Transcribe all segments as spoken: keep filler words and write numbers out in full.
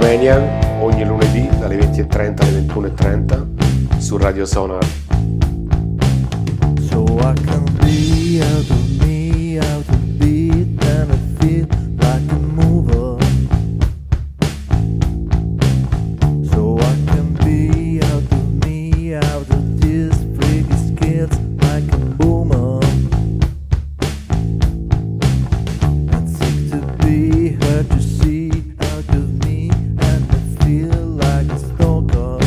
Mania ogni lunedì dalle venti e trenta alle ventuno e trenta su Radio Sonar. So I can be out of me, out of beat, and I feel like a mover. So I can be out of me, out of these freaky skills, like a boomer. And sick to be hurt to see out of me, and I feel like a stalker.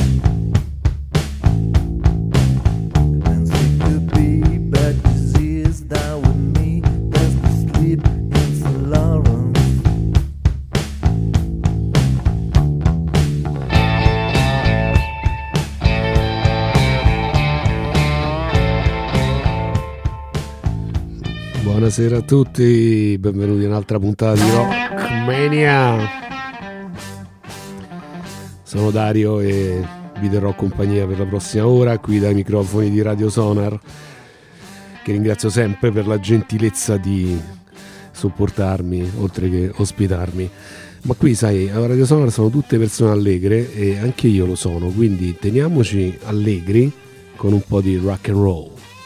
And sick to be bad disease down with me, that's the sleep in Saint Lawrence. Buonasera a tutti, benvenuti in un'altra puntata di Rock Mania. Sono Dario e vi terrò compagnia per la prossima ora qui dai microfoni di Radio Sonar, che ringrazio sempre per la gentilezza di sopportarmi oltre che ospitarmi. Ma qui sai, a Radio Sonar sono tutte persone allegre e anche io lo sono, quindi teniamoci allegri con un po' di rock and roll.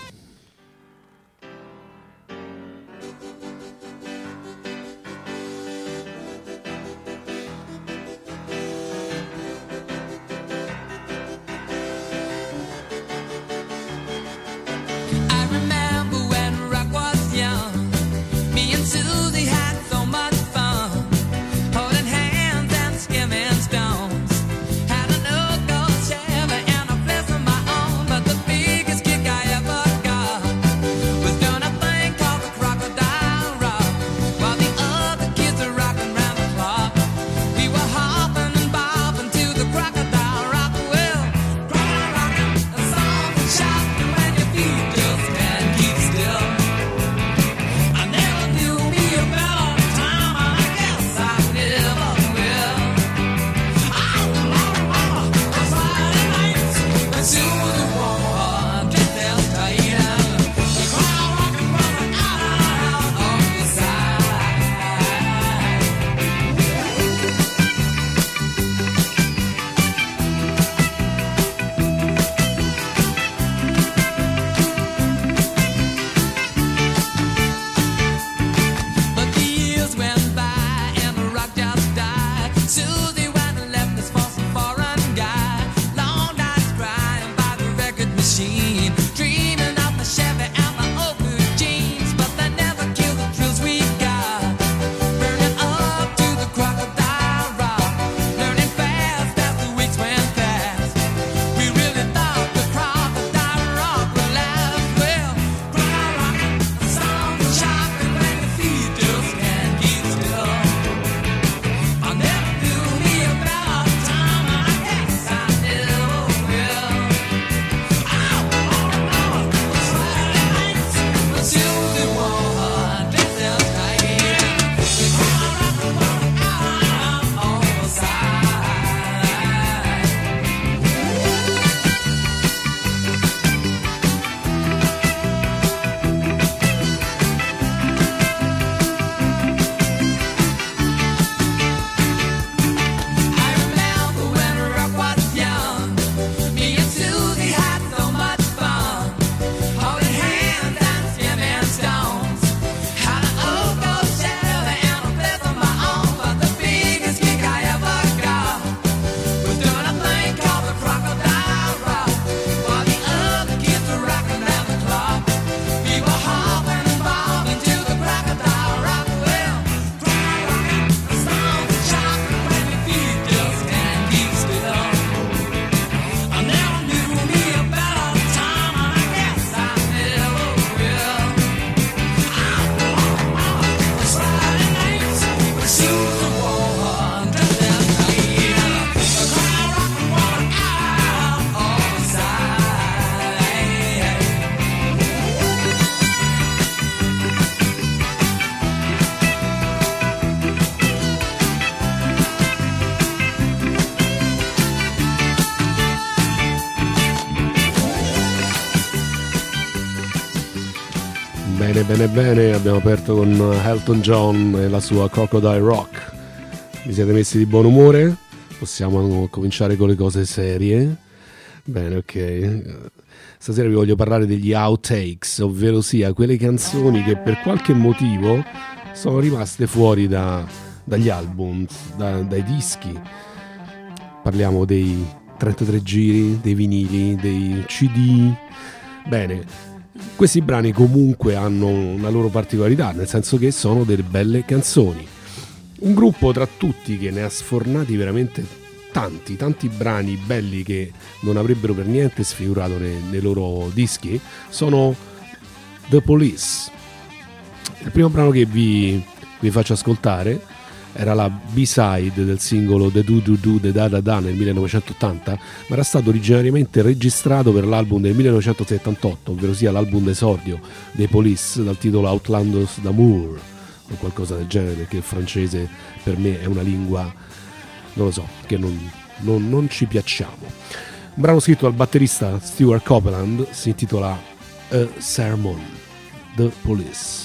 I remember when rock was young. Me and Susie had so much fun, holding hands and skimming stones. Had an old gold Chevy and a place of my own, but the biggest kick I ever got was doing a thing called the Crocodile Rock, while the other kids were rocking round the clock. We were hopping and bobbing to the Crocodile Rock. Well, crocodile rocking, a song and shouting when your feet just can't keep still. I never knew me a better time, and I guess I never will. I remember those Friday nights when Susie wore her dress as tight, and the crowd rocking running out and out on the side. But the years went by and the rock just died. Susie went and left us for some foreign guy. Long nights crying by the record machine, dreaming of the Chevy and the old blue jeans. But they never killed the thrills we got, burning up to the Crocodile Rock, learning fast as the weeks went past. We really thought the Crocodile Rock would last. Well, crocodile rocking, the song is shocking when your feet just can't keep still. I never knew me a better time, and I guess I never will. I remember those Friday nights when Susie wore her dress as tight, the crowd rocking running out on the side. I remember when rock was young. Me and Susie had so much fun, holding hands and skimming stones. Had an old gold Chevy and a place of my own, but the biggest kick I ever got was doing a thing called the Crocodile Rock, while the other kids were rocking round the clock. We were hopping and bobbing to the Crocodile Rock. Well, crocodile rocking, the song is shocking when your feet just can't keep still. I never knew me a better time, and I guess I never will. I remember those Friday nights when Susie wore her dress as tight, the crowd rocking running out on the side. Bene, bene, bene, abbiamo aperto con Elton John e la sua Crocodile Rock. Vi siete messi di buon umore? Possiamo cominciare con le cose serie. Bene, ok. Stasera vi voglio parlare degli outtakes, ovvero sia quelle canzoni che per qualche motivo sono rimaste fuori da, dagli album, da, dai dischi. Parliamo dei trentatré giri, dei vinili, dei C D. Bene, questi brani comunque hanno una loro particolarità, nel senso che sono delle belle canzoni. Un gruppo tra tutti che ne ha sfornati veramente tanti, tanti brani belli che non avrebbero per niente sfigurato nei, nei loro dischi sono The Police. Il primo brano che vi, vi faccio ascoltare era la B-side del singolo The Do Do Do The Da Da Da nel millenovecentottanta, ma era stato originariamente registrato per l'album del millenovecentosettantotto, ovvero sia l'album d'esordio dei Police dal titolo Outlandos d'Amour o qualcosa del genere, perché il francese per me è una lingua, non lo so, che non, non, non ci piacciamo. Un brano scritto dal batterista Stuart Copeland, si intitola A Sermon, The Police.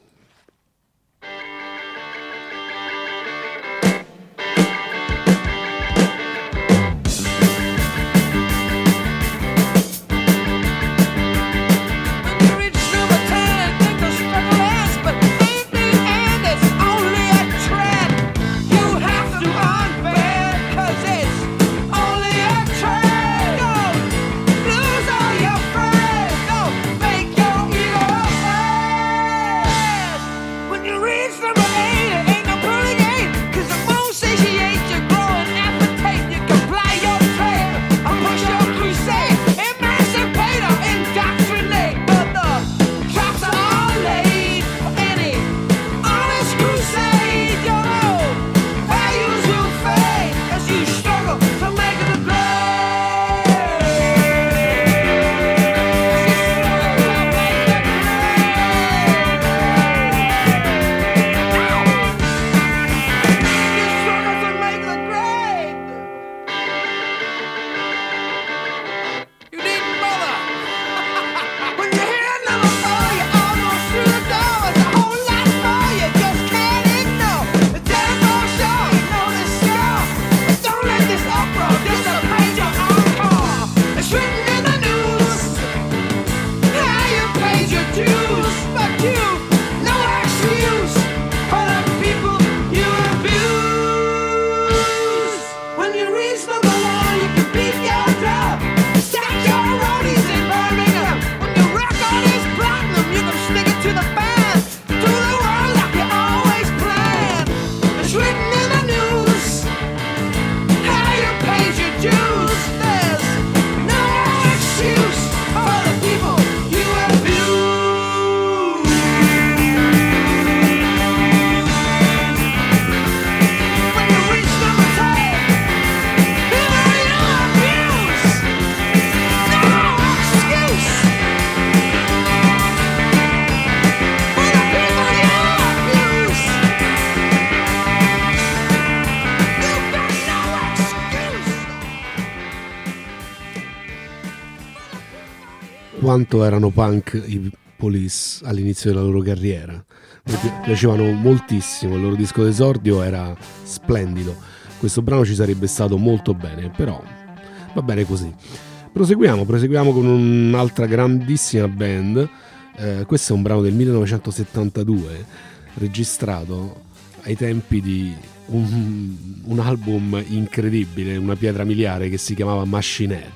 Quanto erano punk i Police all'inizio della loro carriera, mi piacevano moltissimo, il loro disco d'esordio era splendido, questo brano ci sarebbe stato molto bene, però va bene così. Proseguiamo, proseguiamo con un'altra grandissima band, eh, questo è un brano del millenovecentosettantadue registrato ai tempi di un, un album incredibile, una pietra miliare che si chiamava Machine Head.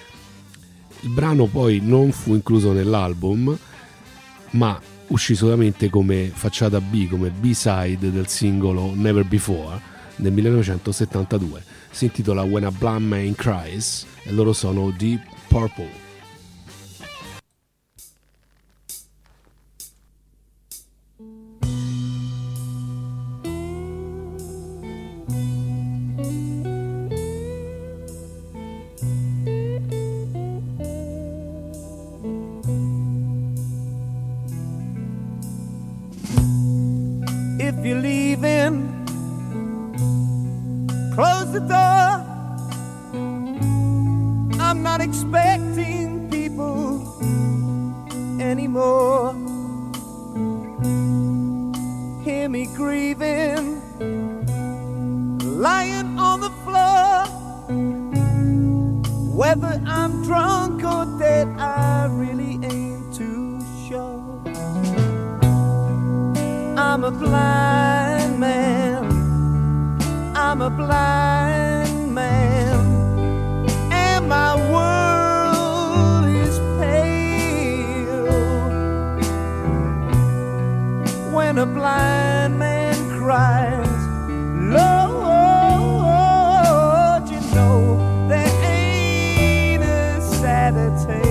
Il brano poi non fu incluso nell'album, ma uscì solamente come facciata B, come B-side del singolo Never Before nel millenovecentosettantadue. Si intitola When a Blind Man Cries e loro sono Deep Purple. If you're leaving, close the door. I'm not expecting I really ain't too sure. I'm a blind man, I'm a blind man, and my world is pale. When a blind man cries, Lord, you know there ain't a sadder tale.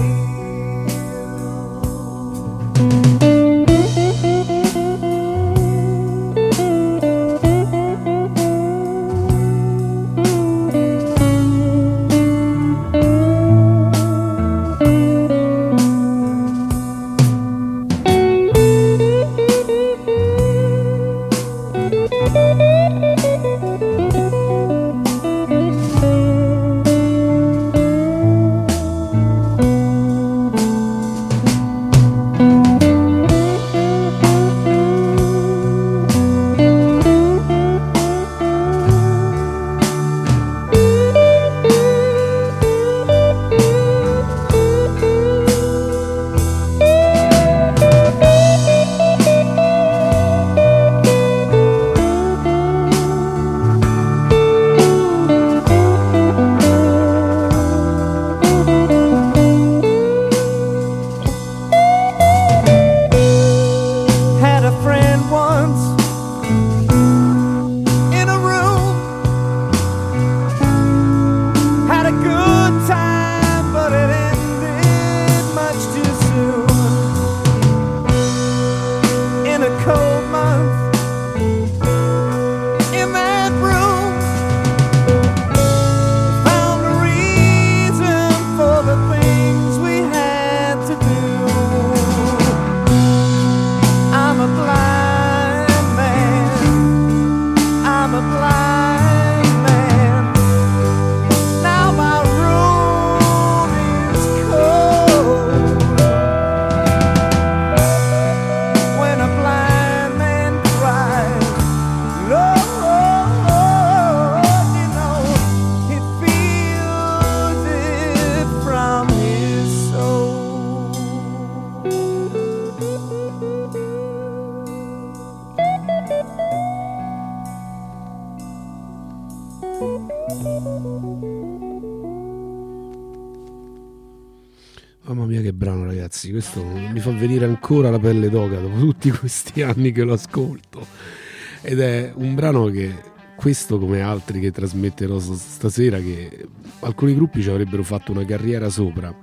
Mamma mia che brano, ragazzi, questo mi fa venire ancora la pelle d'oca dopo tutti questi anni che lo ascolto, ed è un brano che, questo come altri che trasmetterò stasera, che alcuni gruppi ci avrebbero fatto una carriera sopra,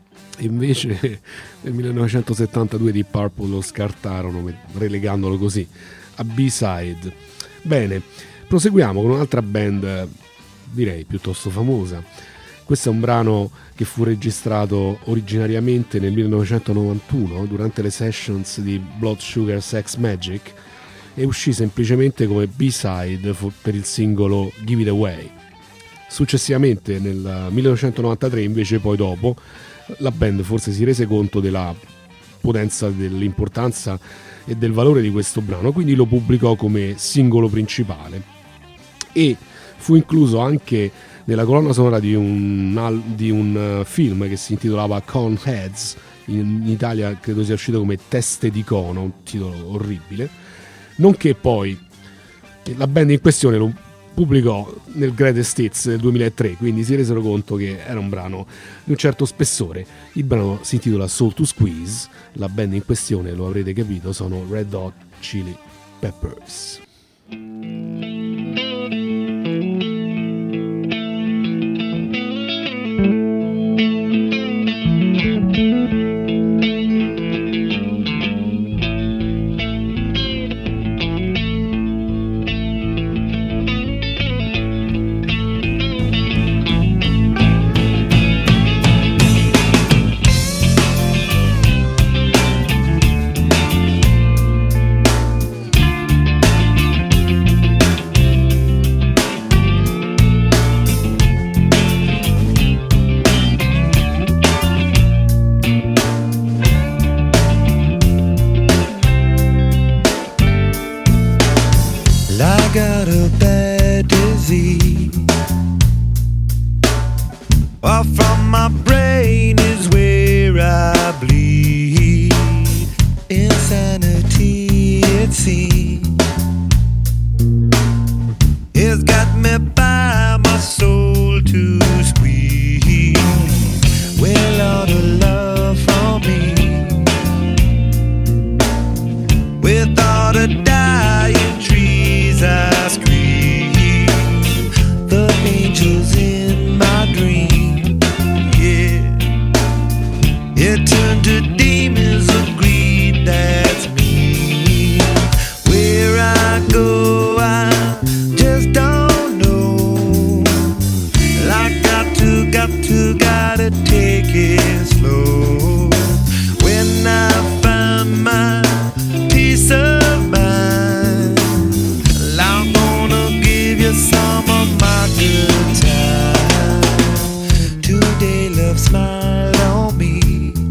e invece nel millenovecentosettantadue Deep Purple lo scartarono relegandolo così a B-side. Bene, proseguiamo con un'altra band direi piuttosto famosa. Questo è un brano che fu registrato originariamente nel millenovecentonovantuno durante le sessions di Blood Sugar Sex Magik e uscì semplicemente come B-side per il singolo Give It Away. Successivamente nel millenovecentonovantatré invece, poi dopo, la band forse si rese conto della potenza, dell'importanza e del valore di questo brano, quindi lo pubblicò come singolo principale e fu incluso anche nella colonna sonora di un, di un film che si intitolava Coneheads, in Italia credo sia uscito come Teste di Cono, un titolo orribile, nonché poi la band in questione lo pubblicò nel Greatest Hits del duemilatré, quindi si resero conto che era un brano di un certo spessore. Il brano si intitola Soul to Squeeze, la band in questione, lo avrete capito, sono Red Hot Chili Peppers. Thank bleed. Insanity, it seems, it's got me by my soul to squeeze. Well, all the love from me, with all the dying trees I scream, the angels in my dream, yeah, it turned to demons of greed, that's me. Where I go, I just don't know. I got to, got to, gotta take it slow. When I find my peace of mind, I'm gonna give you some of my good time. Today love smiled on me,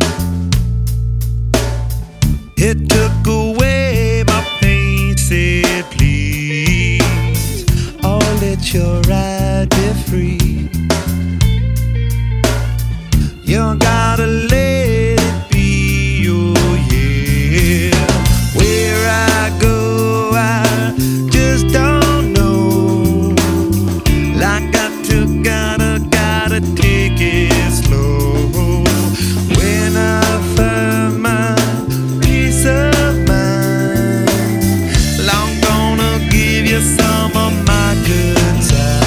it took away my pain, said please, oh let your ride be free. You gotta let it be, oh yeah. Where I go, I just don't know. I got to, gotta, gotta take it slow. When I find my peace of mind, I'm gonna give you some of my good time.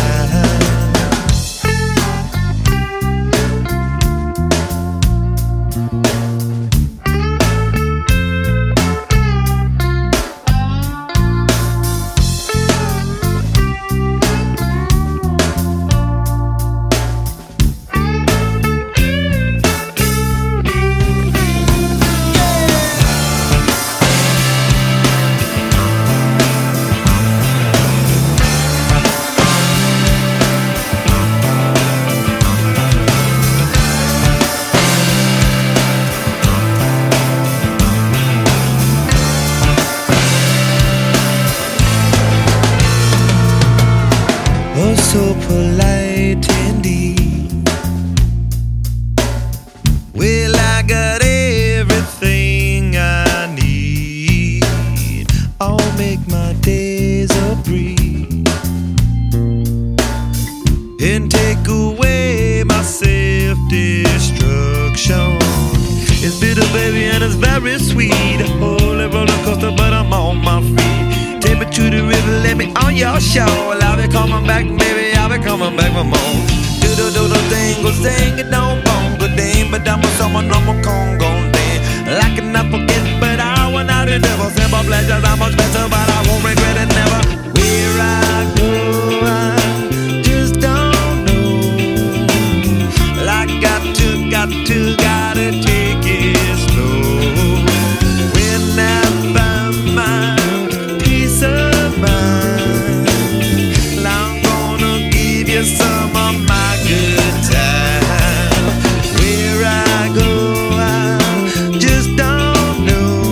Oh, so polite indeed. Well, I got everything I need. I'll make my days a breeze and take away my self-destruction. It's bitter, baby, and it's very sweet. A holy roller coaster, but I'm on my feet. Take me to the river, let me on your show. I'll be coming back, baby, I'll be coming back for more. Do do do do thing, go sing it, don't bongo ding, but I'm with someone no more Congo ding. Like an forget, but I want out and never simple pleasures are much better, but I won't regret it never. Where I go, I just don't know. I got to, got to, gotta take it slow. When I find my peace of mind, I'm gonna give you some of my good time. Where I go, I just don't know.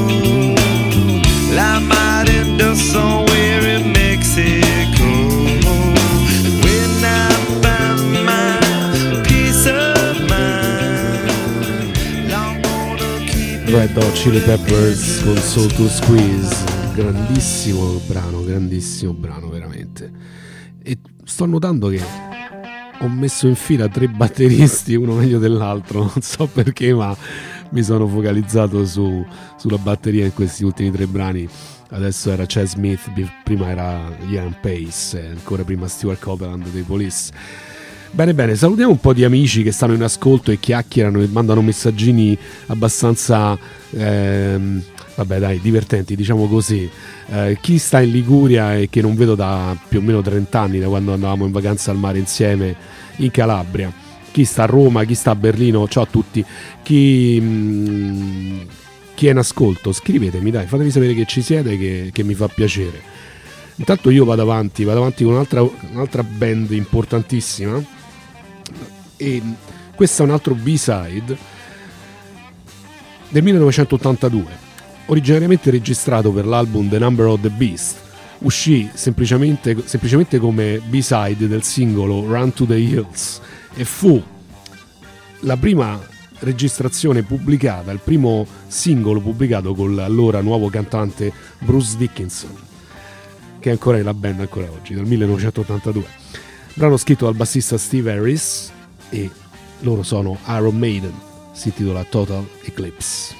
I might end up somewhere in Mexico. When I find my peace of mind, I'm gonna keep it. Red Hot Chili Peppers con Soul to Squeeze, grandissimo brano, grandissimo brano veramente. E sto notando che ho messo in fila tre batteristi, uno meglio dell'altro, non so perché, ma mi sono focalizzato su, sulla batteria in questi ultimi tre brani. Adesso era Chad Smith, prima era Ian Pace, ancora prima Stuart Copeland dei Police. Bene bene, salutiamo un po' di amici che stanno in ascolto e chiacchierano e mandano messaggini abbastanza ehm, vabbè dai, divertenti, diciamo così. Eh, chi sta in Liguria e che non vedo da più o meno trenta anni, da quando andavamo in vacanza al mare insieme in Calabria, chi sta a Roma, chi sta a Berlino, ciao a tutti. Chi, mh, chi è in ascolto, scrivetemi, dai, fatemi sapere che ci siete, che, che mi fa piacere. Intanto io vado avanti, vado avanti con un'altra, un'altra band importantissima, e questo è un altro B-side del millenovecentottantadue, originariamente registrato per l'album The Number of the Beast. Uscì semplicemente, semplicemente come B-side del singolo Run to the Hills e fu la prima registrazione pubblicata, il primo singolo pubblicato con l'allora nuovo cantante Bruce Dickinson, che è ancora nella band ancora oggi, dal millenovecentottantadue. Brano scritto dal bassista Steve Harris, e loro sono Iron Maiden, si intitola Total Eclipse.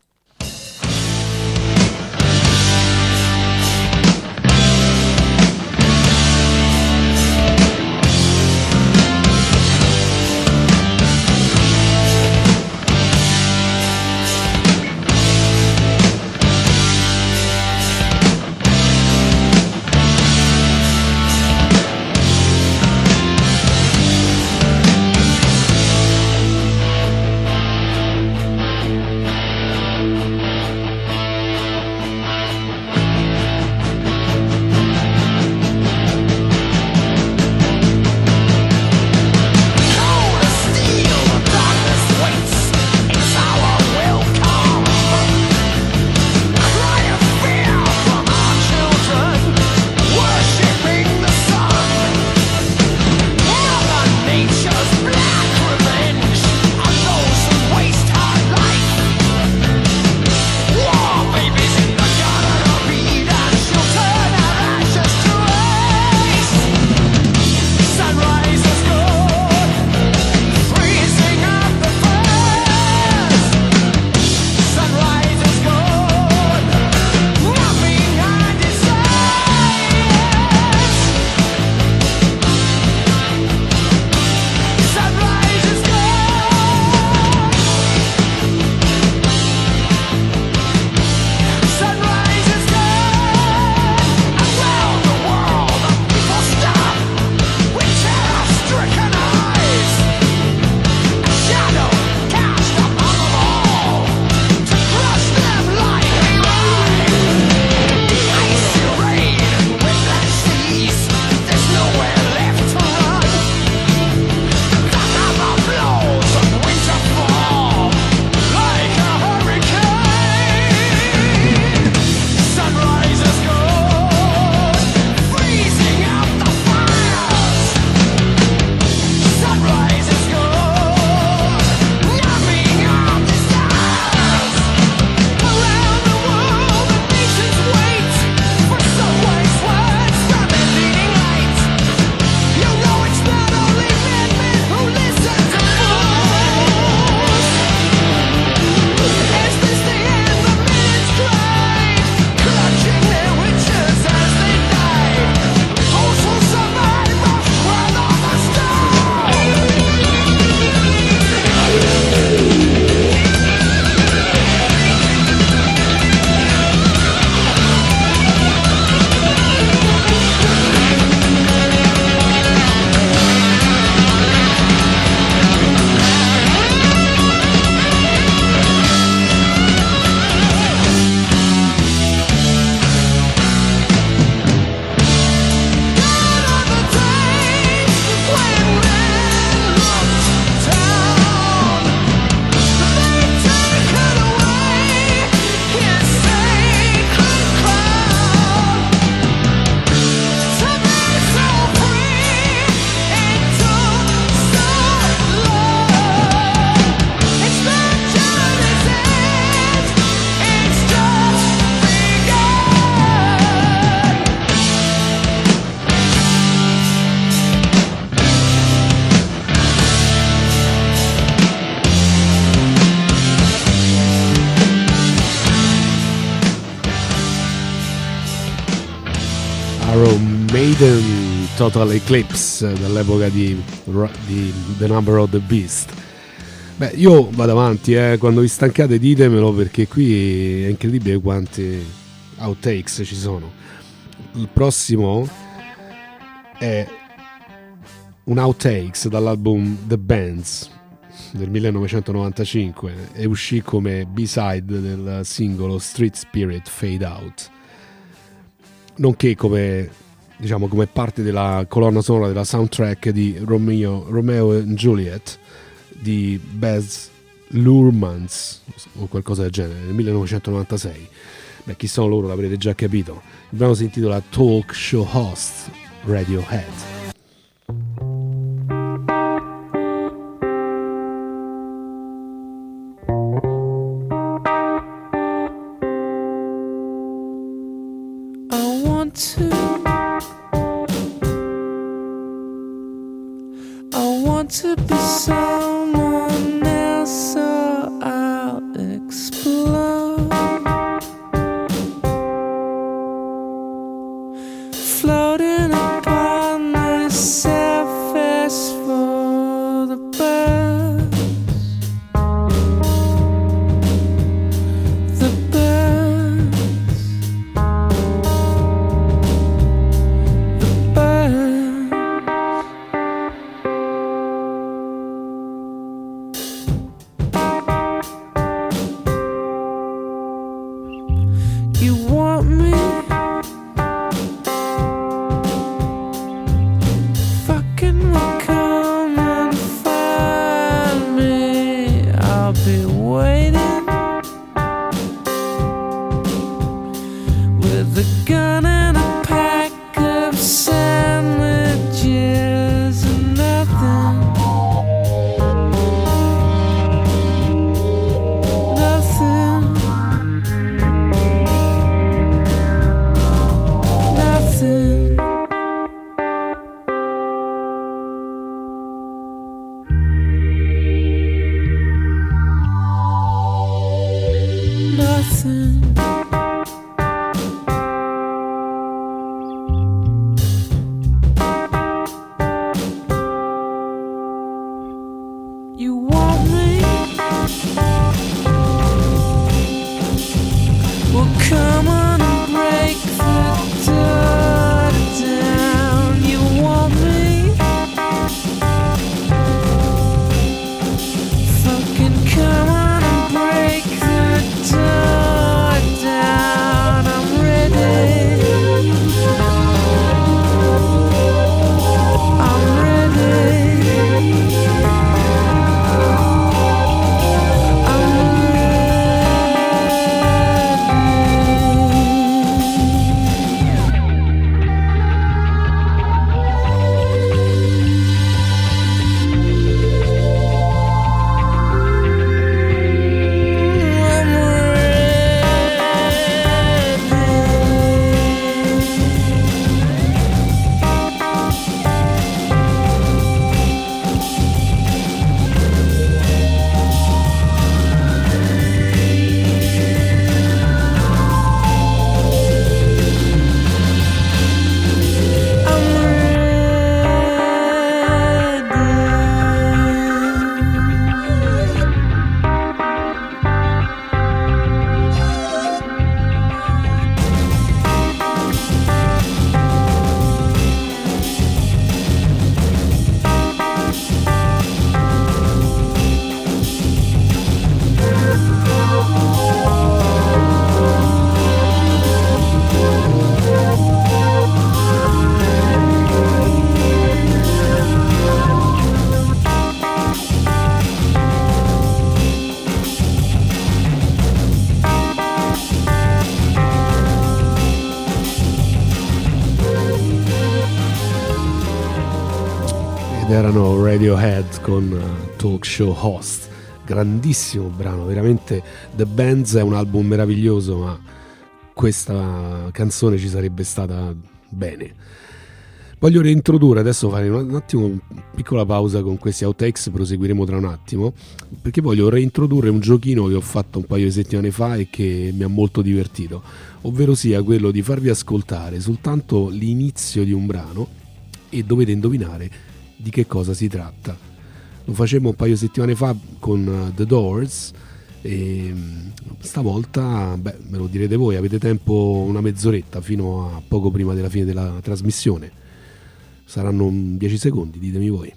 Iron Maiden, Total Eclipse, dall'epoca di, di The Number of the Beast. Beh, io vado avanti, eh. Quando vi stancate ditemelo, perché qui è incredibile quanti outtakes ci sono. Il prossimo è un outtakes dall'album The Bands del millenovecentonovantacinque e uscì come B-side del singolo Street Spirit Fade Out, nonché come, diciamo, come parte della colonna sonora della soundtrack di Romeo, Romeo and Juliet di Baz Luhrmann o qualcosa del genere, nel millenovecentonovantasei. Beh, chi sono loro l'avrete già capito. Il brano si intitola Talk Show Host, Radiohead. want to. I want to be someone else, so I'll explode. Floating upon the surface for the birds. The birds. The birds. You want me? Fucking will come and find me. I'll be waiting with a gun and a pack of sandwiches and nothing. Nothing. Nothing. Nothing. You want me? Well, come on and break the door down. You want me? Fucking come on and break the door down. I'm ready. I'm ready. I'm Ed erano Radiohead con uh, Talk Show Host, grandissimo brano, veramente. The Bands è un album meraviglioso, ma questa canzone ci sarebbe stata bene. Voglio reintrodurre, adesso fare un attimo una piccola pausa con questi outtakes, proseguiremo tra un attimo, perché voglio reintrodurre un giochino che ho fatto un paio di settimane fa e che mi ha molto divertito, ovvero sia quello di farvi ascoltare soltanto l'inizio di un brano e dovete indovinare di che cosa si tratta. Lo facemmo un paio di settimane fa con uh, The Doors e stavolta, beh, me lo direte voi, avete tempo una mezz'oretta fino a poco prima della fine della trasmissione. Saranno dieci secondi, ditemi voi.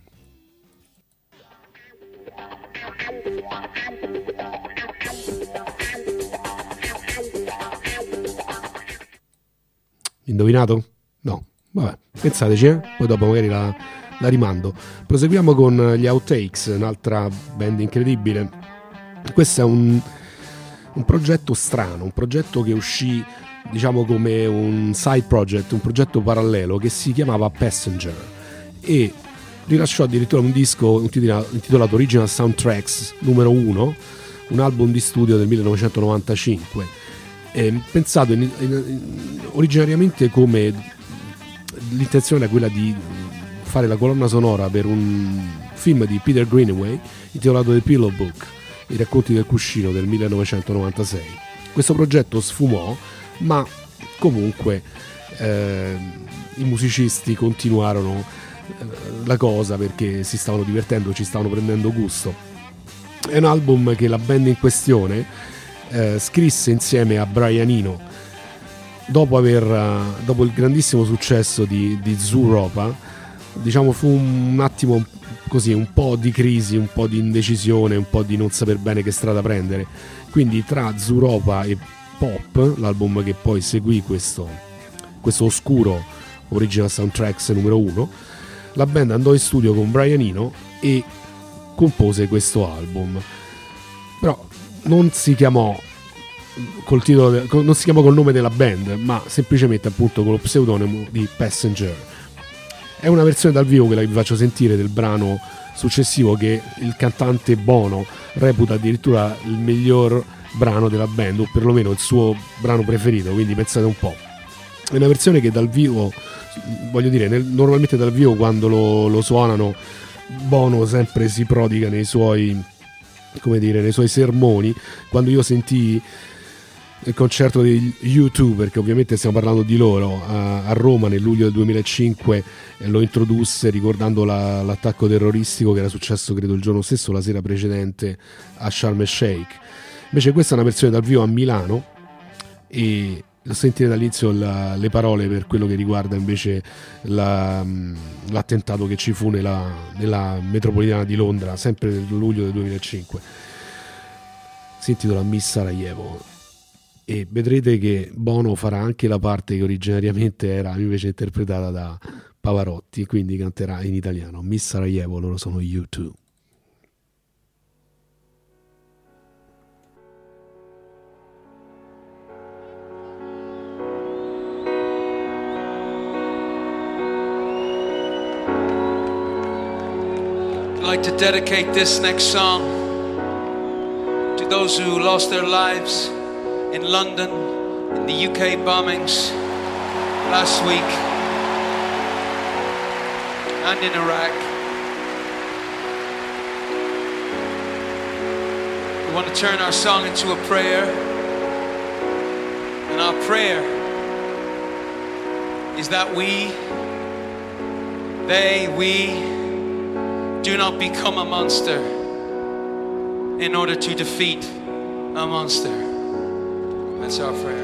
Indovinato? No, vabbè, pensateci, eh? Poi dopo magari la, la rimando. Proseguiamo con gli Outtakes, un'altra band incredibile. Questo è un, un progetto strano, un progetto che uscì, diciamo, come un side project, un progetto parallelo che si chiamava Passenger e rilasciò addirittura un disco intitolato Original Soundtracks numero uno, un album di studio del millenovecentonovantacinque. È pensato in, in, in, originariamente come l'intenzione era quella di fare la colonna sonora per un film di Peter Greenaway intitolato The Pillow Book, i racconti del cuscino del millenovecentonovantasei. Questo progetto sfumò, ma comunque eh, i musicisti continuarono eh, la cosa perché si stavano divertendo, ci stavano prendendo gusto. È un album che la band in questione eh, scrisse insieme a Brian Eno dopo, aver, uh, dopo il grandissimo successo di, di Zooropa. Diciamo fu un attimo così, un po' di crisi, un po' di indecisione, un po' di non saper bene che strada prendere. Quindi tra Zooropa e Pop, l'album che poi seguì questo, questo oscuro original soundtracks numero uno, la band andò in studio con Brian Eno e compose questo album. Però non si chiamò col titolo, non si chiamò col nome della band, ma semplicemente appunto con lo pseudonimo di Passenger. È una versione dal vivo, quella che vi faccio sentire, del brano successivo, che il cantante Bono reputa addirittura il miglior brano della band, o perlomeno il suo brano preferito, quindi pensate un po'. È una versione che dal vivo, voglio dire, nel, normalmente dal vivo quando lo, lo suonano, Bono sempre si prodiga nei suoi, come dire, nei suoi sermoni. Quando io sentii il concerto degli U due, perché ovviamente stiamo parlando di loro, a, a Roma nel luglio del duemilacinque, eh, lo introdusse ricordando la, l'attacco terroristico che era successo credo il giorno stesso, la sera precedente, a Sharm el Sheikh. Invece questa è una versione dal vivo a Milano e sentire dall'inizio la, le parole per quello che riguarda invece la, l'attentato che ci fu nella, nella metropolitana di Londra, sempre nel luglio del duemilacinque. Si intitola Miss Sarajevo e vedrete che Bono farà anche la parte che originariamente era invece interpretata da Pavarotti, quindi canterà in italiano Miss Sarajevo. Loro sono U due. I'd like to dedicate this next song to those who lost their lives in London, in the U K bombings last week, and in Iraq. We want to turn our song into a prayer, and our prayer is that we, they, we, do not become a monster in order to defeat a monster. That's our prayer.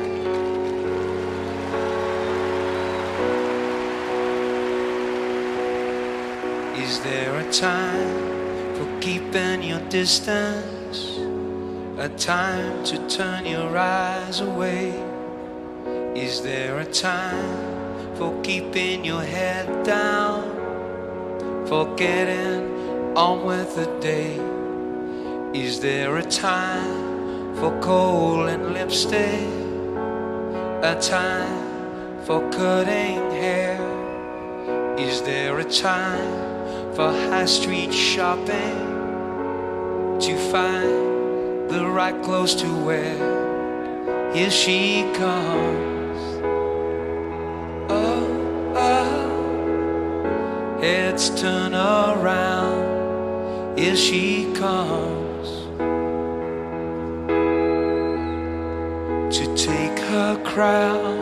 Is there a time for keeping your distance? A time to turn your eyes away? Is there a time for keeping your head down? For getting on with the day? Is there a time for coal and lipstick? A time for cutting hair? Is there a time for high street shopping? To find the right clothes to wear? Here she comes. Oh, oh. Heads turn around, here she comes to take her crown.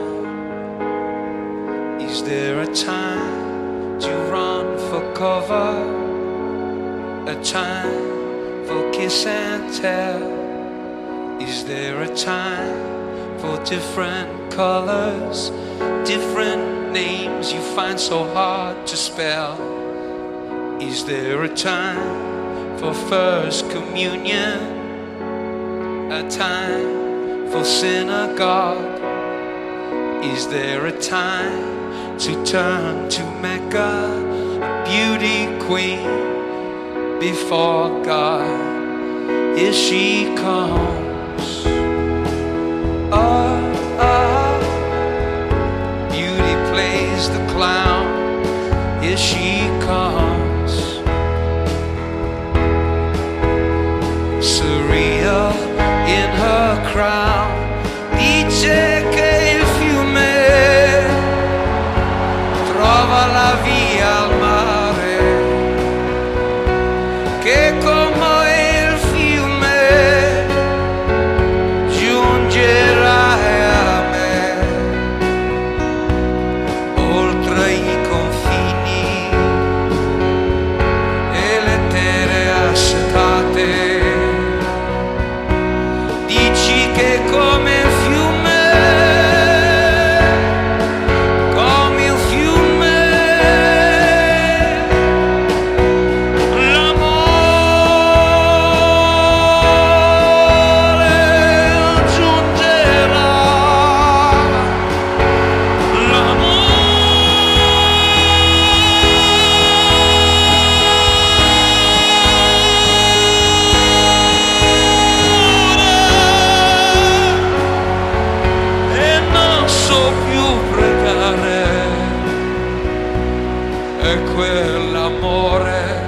Is there a time to run for cover? A time for kiss and tell? Is there a time for different colors, different names you find so hard to spell? Is there a time for first communion? A time for synagogue? Is there a time to turn to Mecca, a beauty queen before God? Here she comes. Oh, oh. Beauty plays the clown. Here she comes. Surreal in her crown. Each come il fiume, come il fiume, l'amore giungerà, e non so più pregare, è quell'amore,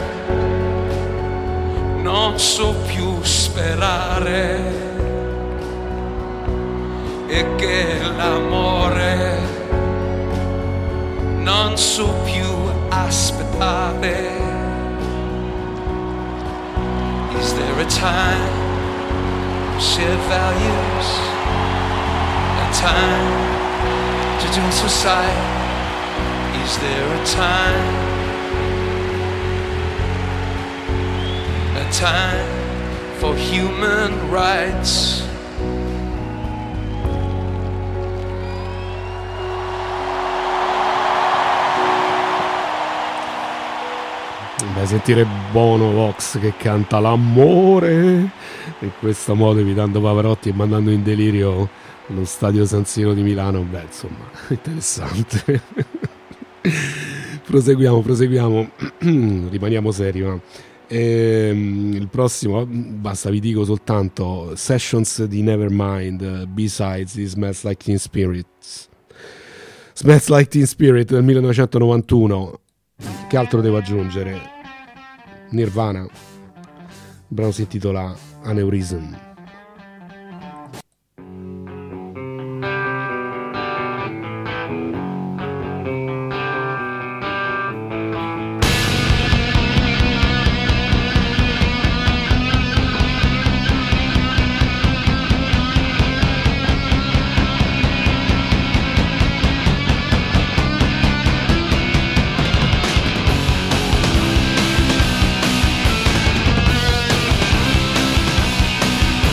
non so più sperare, e che l'amore non so più aspettare. Is there a time for shared values, a time to do society? Is there a time, a time for human rights? Beh, sentire Bono Vox che canta l'amore in questo modo, evitando Pavarotti e mandando in delirio lo stadio San Siro di Milano, beh, insomma, interessante. proseguiamo, proseguiamo, rimaniamo seri, ma ehm, il prossimo, basta, vi dico soltanto Sessions di Nevermind, B-Sides di Smells Like Teen Spirit. Smells Like Teen Spirit del millenovecentonovantuno. Che altro devo aggiungere? Nirvana, il brano si intitola Aneurism. Is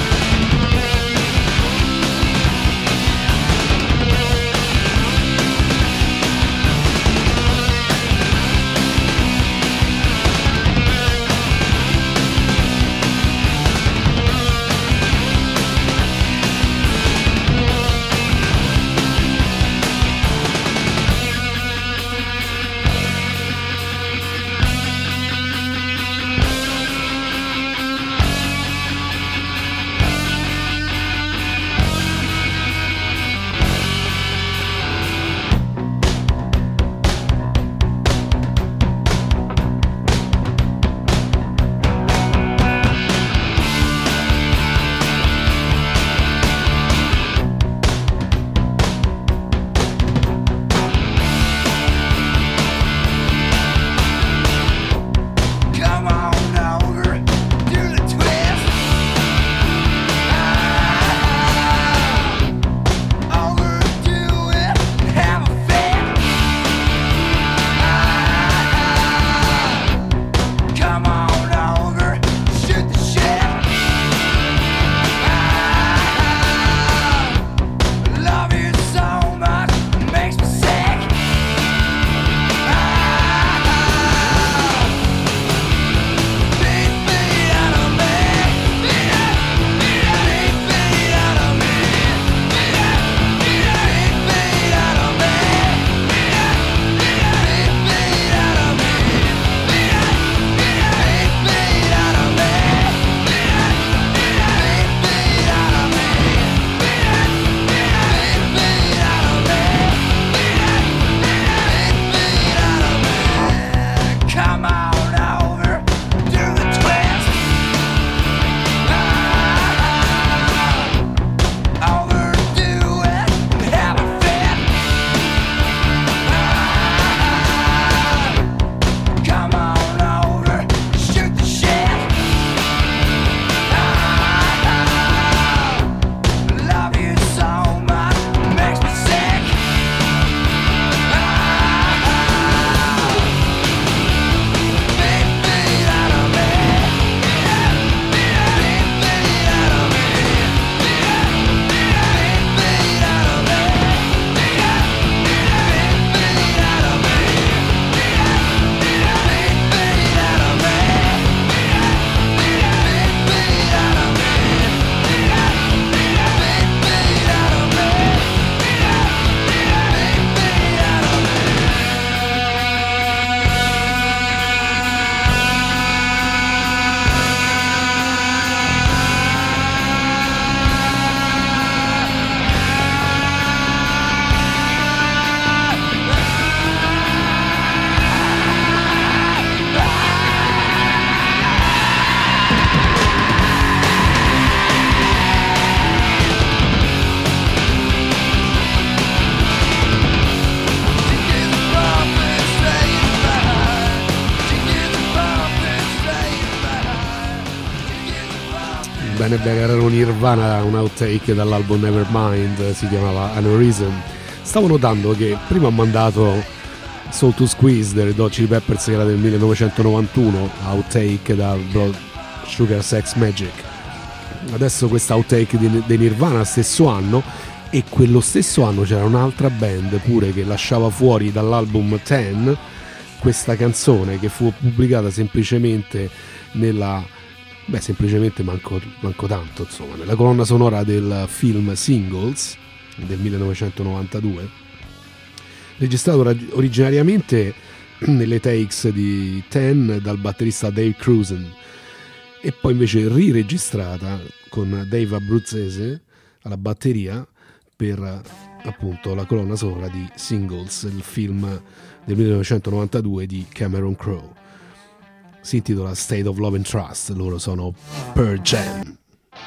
Bene, bene, erano Nirvana, un outtake dall'album Nevermind, si chiamava Aneurysm. Stavo notando che prima ho mandato Soul to Squeeze delle Red Hot Chili Peppers, che era del millenovecentonovantuno, outtake da Blood Sugar Sex Magic. Adesso questa outtake di, di Nirvana, stesso anno, e quello stesso anno c'era un'altra band pure che lasciava fuori dall'album Ten questa canzone, che fu pubblicata semplicemente nella, beh semplicemente manco, manco tanto, insomma, nella colonna sonora del film Singles del millenovecentonovantadue, registrato originariamente nelle takes di Ten dal batterista Dave Cruzen, e poi invece riregistrata con Dave Abruzzese alla batteria per appunto la colonna sonora di Singles, il film del millenovecentonovantadue di Cameron Crowe. Si intitola State of Love and Trust, loro sono Pearl Jam.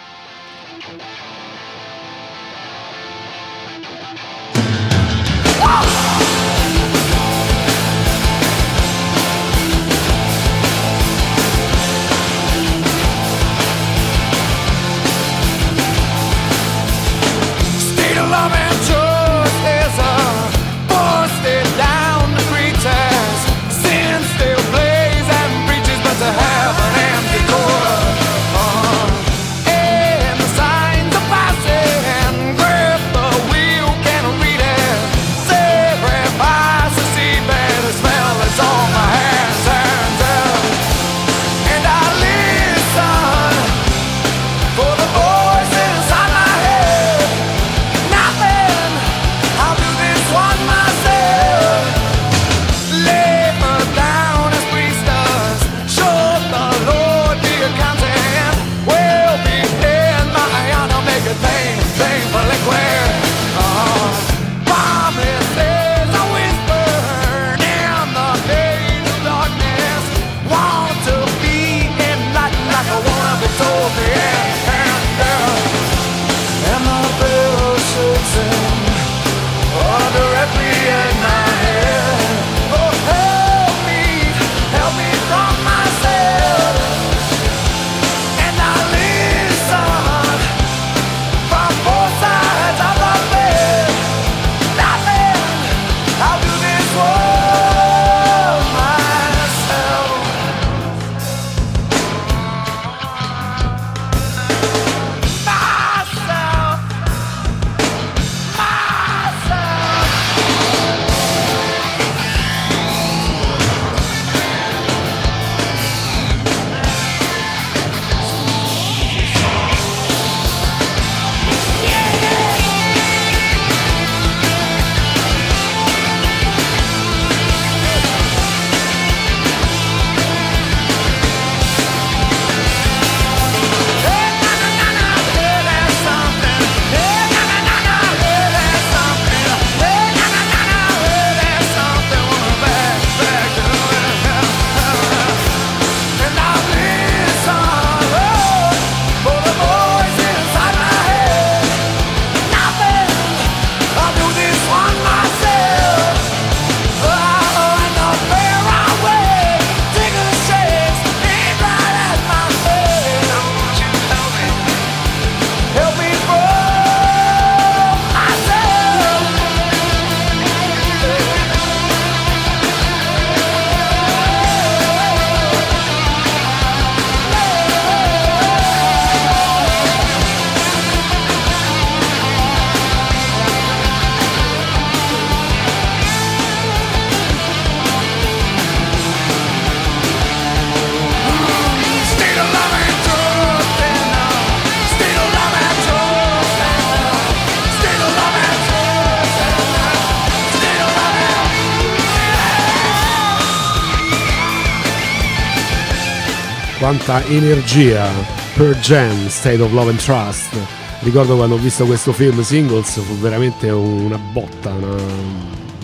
Quanta energia, Pearl Jam, State of Love and Trust. Ricordo quando ho visto questo film Singles, fu veramente una botta, una... un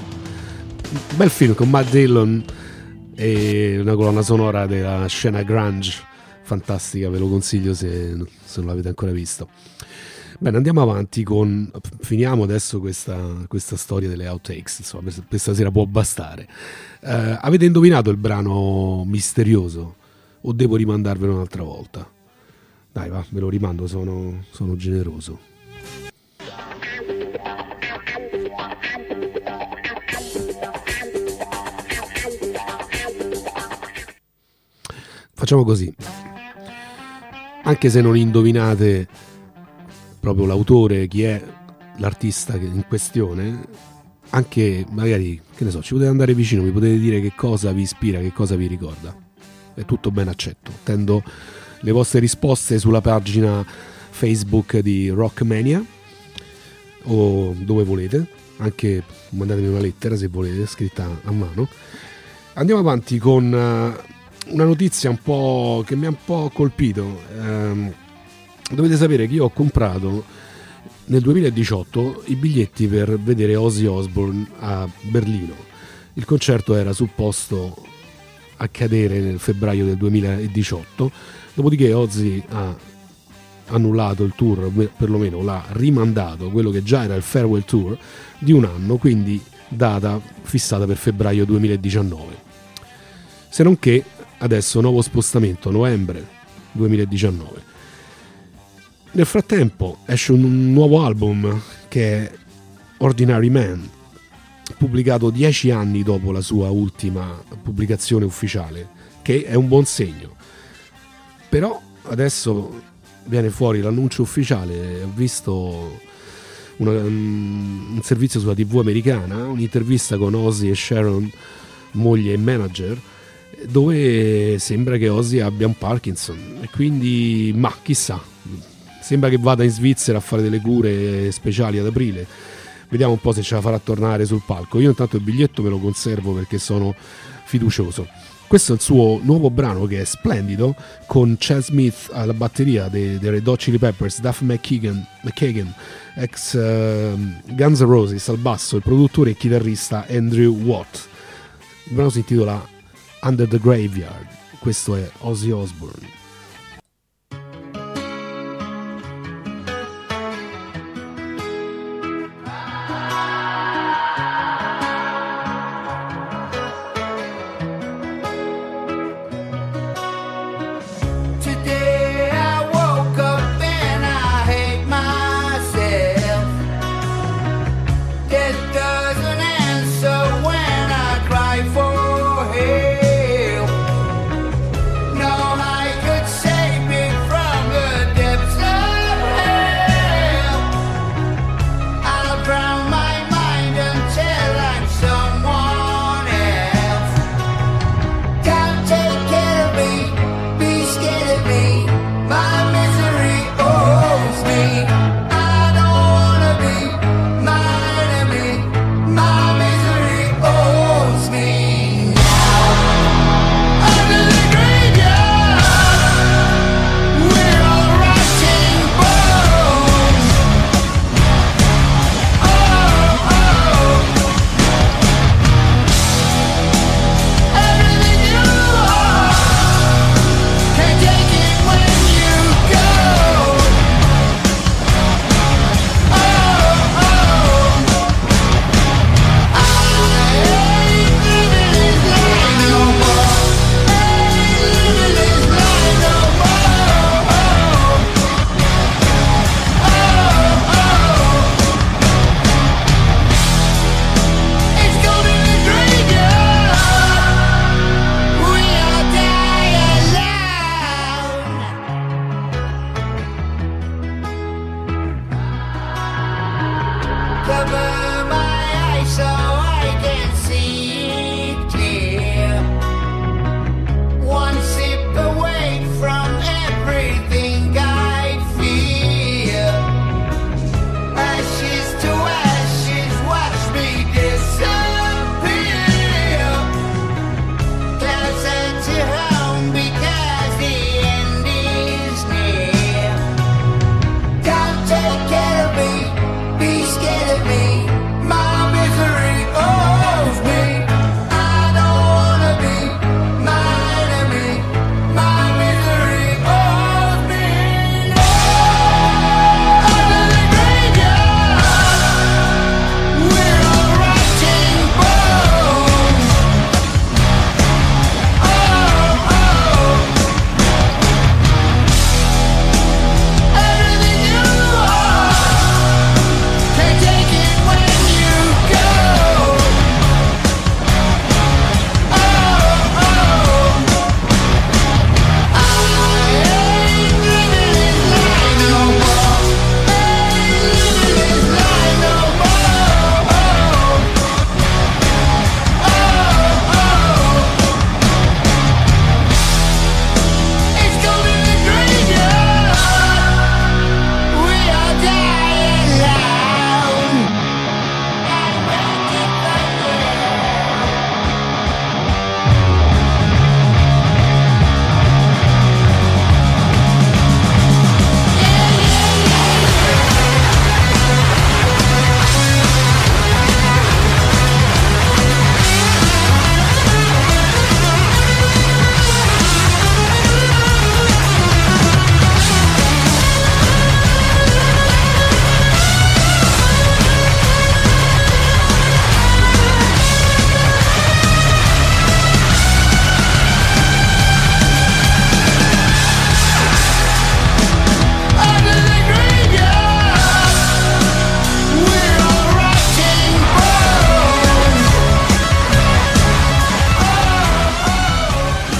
bel film con Matt Dillon e una colonna sonora della scena grunge fantastica, ve lo consiglio se, se non l'avete ancora visto. Bene, andiamo avanti con, finiamo adesso questa, questa storia delle outtakes, insomma, per, per stasera può bastare. Uh, avete indovinato il brano misterioso o devo rimandarvelo un'altra volta? Dai, va, ve lo rimando, sono, sono generoso. Facciamo così. Anche se non indovinate proprio l'autore, chi è l'artista che in questione, anche magari, che ne so, ci potete andare vicino, mi potete dire che cosa vi ispira, che cosa vi ricorda. È tutto ben accetto. Attendo le vostre risposte sulla pagina Facebook di Rockmania o dove volete, anche mandatemi una lettera se volete, scritta a mano. Andiamo avanti con uh, una notizia un po' che mi ha un po' colpito. Um, dovete sapere che io ho comprato nel duemiladiciotto i biglietti per vedere Ozzy Osbourne a Berlino. Il concerto era supposto accadere nel febbraio del duemiladiciotto, dopodiché Ozzy ha annullato il tour, perlomeno l'ha rimandato, quello che già era il farewell tour, di un anno, quindi data fissata per febbraio duemiladiciannove. Se non che adesso nuovo spostamento, novembre duemiladiciannove. Nel frattempo esce un nuovo album che è Ordinary Man, pubblicato dieci anni dopo la sua ultima pubblicazione ufficiale, che è un buon segno. Però adesso viene fuori l'annuncio ufficiale. Ho visto una, un servizio sulla tivù americana, un'intervista con Ozzy e Sharon, moglie e manager, dove sembra che Ozzy abbia un Parkinson e quindi, ma chissà, sembra che vada in Svizzera a fare delle cure speciali ad aprile. Vediamo un po' se ce la farà tornare sul palco. Io intanto il biglietto me lo conservo perché sono fiducioso. Questo è il suo nuovo brano, che è splendido, con Chad Smith alla batteria dei, dei Red Hot Chili Peppers, Duff McKagan, McKagan ex uh, Guns N' Roses al basso, il produttore e chitarrista Andrew Watt. Il brano si intitola Under the Graveyard. Questo è Ozzy Osbourne. Today I woke up and I hate myself. Death doesn't answer when I cry for help. No, I could save me from the depths of hell. I'll drown my mind until I'm someone else. Don't take care of me, be scared of me. My misery owes me. I don't wanna be my enemy. My misery owes me. Under the graveyard, we're all rotting bones. Oh, oh, everything you are, can't take it when you go. Oh, oh, I ain't living this life no more. Ain't living this life no more. Oh, oh, it's cold in the graveyard. We all die alone. Cover my eyes so I can see clear. One sip away from everything I fear. Ashes to ashes, watch me disappear. Clouds enter home because the end is near. Don't take care of me, be scared of me.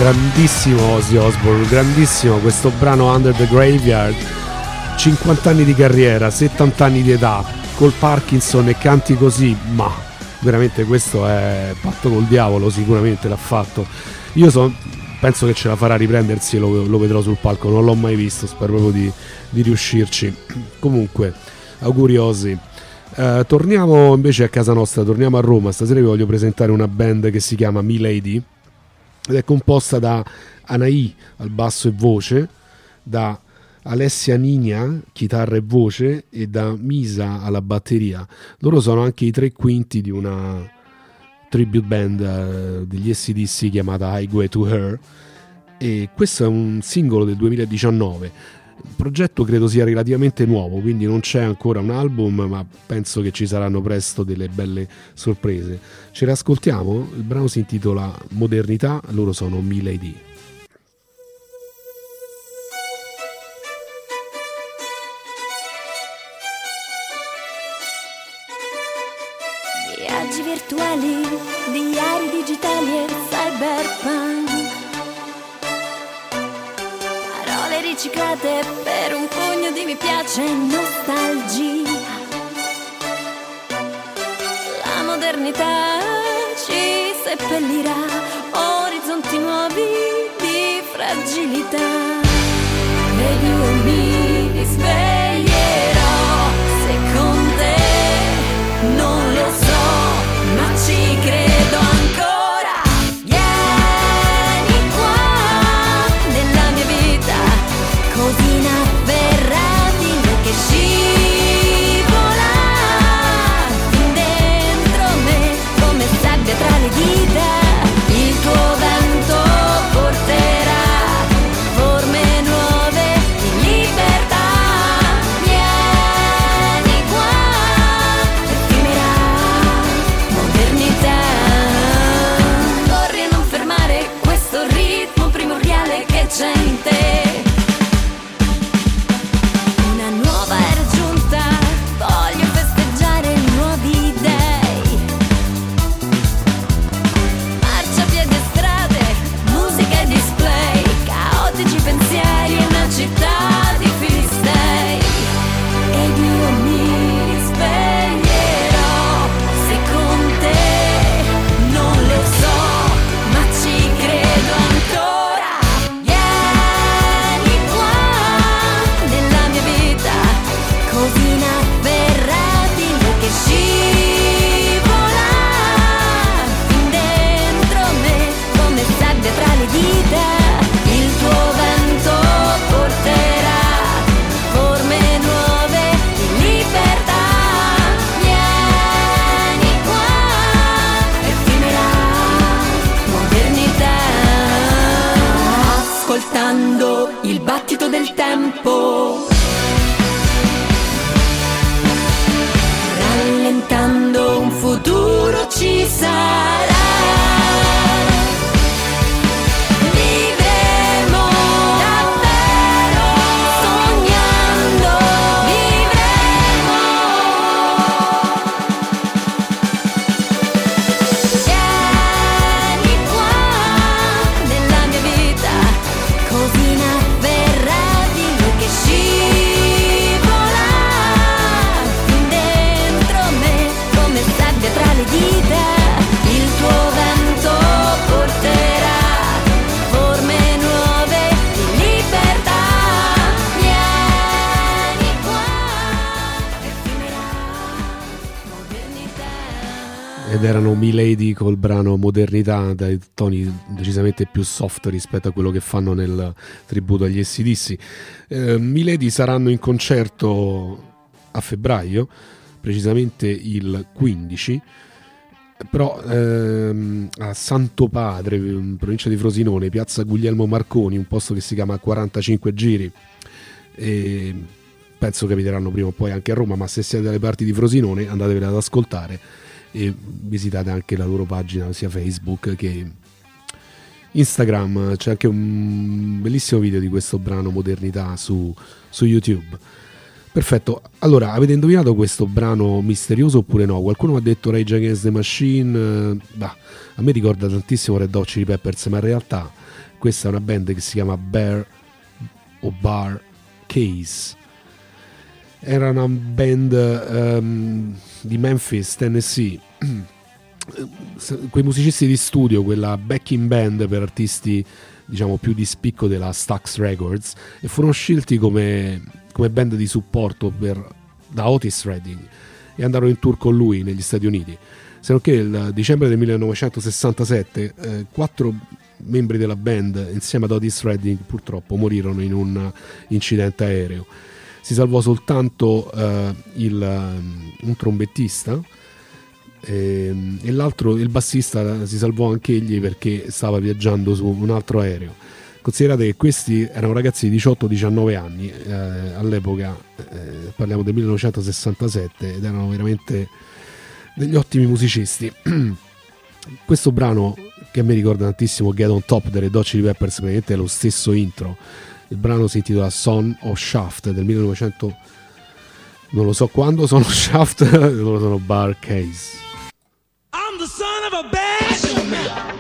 grandissimo Ozzy Osbourne, grandissimo questo brano Under the Graveyard, cinquanta anni di carriera, settanta anni di età, col Parkinson e canti così, ma veramente questo è patto col diavolo, sicuramente l'ha fatto. Io so, penso che ce la farà riprendersi e lo, lo vedrò sul palco, non l'ho mai visto, spero proprio di, di riuscirci. Comunque, auguri Ozzy. Uh, torniamo invece a casa nostra, torniamo a Roma. Stasera vi voglio presentare una band che si chiama Milady ed è composta da Anaì al basso e voce, da Alessia Nigna chitarra e voce e da Misa alla batteria. Loro sono anche i tre quinti di una tribute band uh, degli A C D C chiamata Highway to Her, e questo è un singolo del duemiladiciannove. Il progetto credo sia relativamente nuovo, quindi non c'è ancora un album, ma penso che ci saranno presto delle belle sorprese. Ce le ascoltiamo? Il brano si intitola Modernità, loro sono Milady. Viaggi virtuali, diari digitali e cyberpunk, parole riciclate per un pugno di mi piace e nostalgia. La modernità ci seppellirà, orizzonti nuovi di fragilità. Ed io mi sveglierò se con te non lo so, ma ci credo ancora. Vieni qua nella mia vita, così inafferrabile che scivola fin dentro me come sabbia tra le dita. Il tuo vento porterà forme nuove di libertà. Vieni qua e firmerà modernità. Corri a non fermare questo ritmo primordiale che c'è in te. Una nuova era giunta, voglio festeggiare nuovi dei. Marcia, piedi e strade, musica e display, caotici pensieri e una città di filistei. Ed io mi sveglierò se con te non lo so, ma ci credo ancora. Vieni qua nella mia vita, così inafferrabile che scivola fin dentro me come sabbia tra le dita. Il tuo vento porterà forme nuove di libertà. Vieni qua e firmerà modernità. Ascoltando il battito del tempo, rallentando un futuro ci sarà. Vivremo davvero, sognando vivremo. Vieni qua nella mia vita, così inafferrabile che scivola fin dentro me come sabbia tra le dita. Il tuo vento porterà forme nuove di libertà. Vieni qua e firmerà modernità. Ed erano Milady col brano Modernità, dai toni decisamente più soft rispetto a quello che fanno nel tributo agli A C D C. Eh, Milady saranno in concerto a febbraio, precisamente il quindici, però ehm, a Santo Padre, in provincia di Frosinone, piazza Guglielmo Marconi, un posto che si chiama quarantacinque Giri, e penso capiteranno prima o poi anche a Roma, ma se siete dalle parti di Frosinone andatevela ad ascoltare e visitate anche la loro pagina sia Facebook che Instagram. C'è anche un bellissimo video di questo brano Modernità su, su YouTube. Perfetto, allora avete indovinato questo brano misterioso oppure no? Qualcuno mi ha detto Rage Against the Machine, bah, a me ricorda tantissimo Red Hot Chili Peppers, ma in realtà questa è una band che si chiama Bear o Bar Case. Era una band um, di Memphis, Tennessee, quei musicisti di studio, quella backing band per artisti diciamo più di spicco della Stax Records, e furono scelti come, come band di supporto per, da Otis Redding, e andarono in tour con lui negli Stati Uniti. Se non che il dicembre del millenovecentosessantasette eh, quattro membri della band insieme ad Otis Redding purtroppo morirono in un incidente aereo. Si salvò soltanto eh, il, un trombettista e, e l'altro, il bassista, si salvò anche egli perché stava viaggiando su un altro aereo. Considerate che questi erano ragazzi di diciotto diciannove anni eh, all'epoca, eh, parliamo del millenovecentosessantasette, ed erano veramente degli ottimi musicisti. Questo brano, che a me ricorda tantissimo Get on Top delle Red Hot Chili Peppers, praticamente è lo stesso intro. Il brano si intitola Son of Shaft del millenovecento, non lo so quando sono Shaft, loro sono Bar Case. I'm the son of a bad man.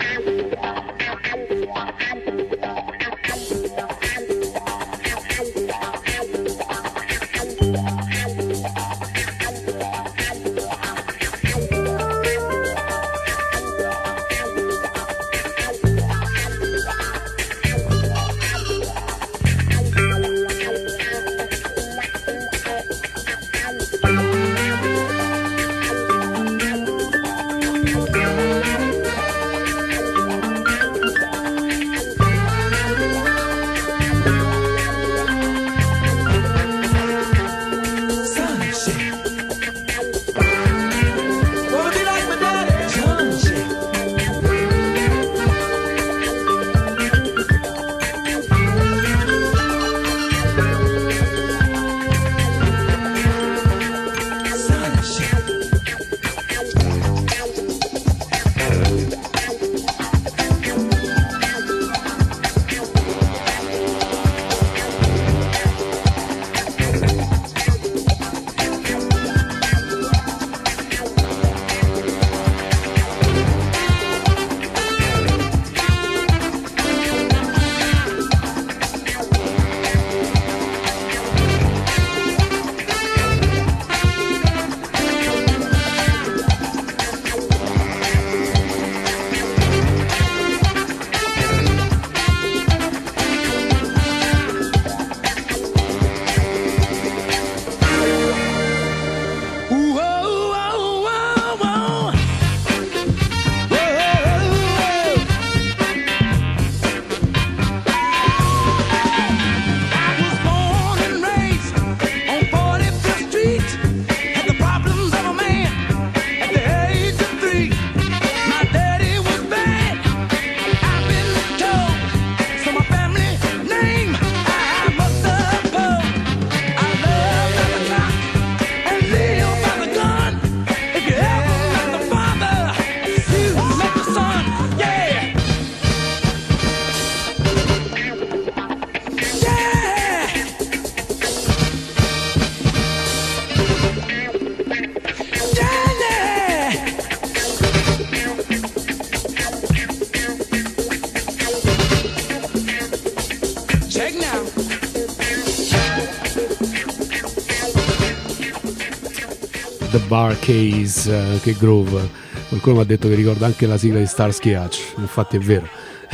The Bar Case, uh, che groove. Qualcuno mi ha detto che ricorda anche la sigla di Starsky Hutch, infatti è vero.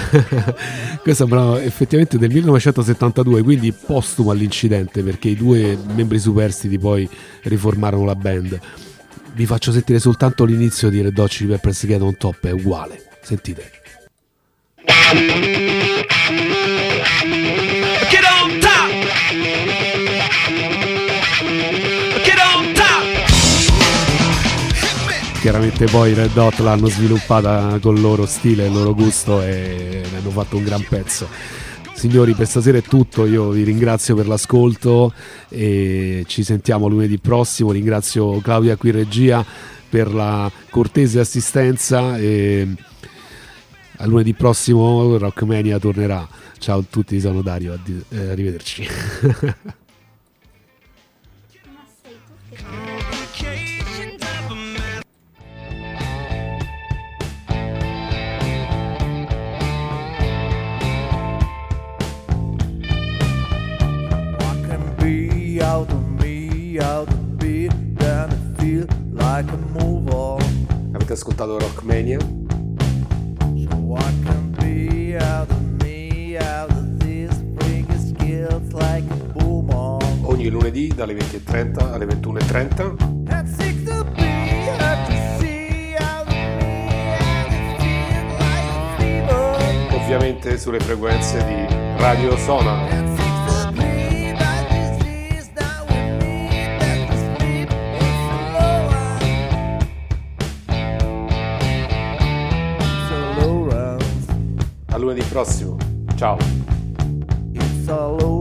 Questo è un brano effettivamente del millenovecentosettantadue, quindi postumo all'incidente, perché i due membri superstiti poi riformarono la band. Vi faccio sentire soltanto l'inizio di Red Hot Chili Peppers, Get on Top, è uguale, sentite. Get on top. Get on top. Chiaramente poi Red Hot l'hanno sviluppata con il loro stile, il loro gusto, e ne hanno fatto un gran pezzo. Signori, per stasera è tutto, io vi ringrazio per l'ascolto e ci sentiamo lunedì prossimo. Ringrazio Claudia qui in regia per la cortese assistenza e a lunedì prossimo Rockmania tornerà. Ciao a tutti, sono Dario, arrivederci. I can move on. Avete ascoltato Rockmania? So what can be out of me, out of this, bring your skills like a boom on. Ogni lunedì dalle venti e trenta alle ventuno e trenta. And sick to be, hard to see out of me, and it feels like a fever. Ovviamente sulle frequenze di Radio Sonar. And sick to be, but this is not with me, that the sleep is slower. So low runs, A lunedì prossimo. Ciao. it's all over.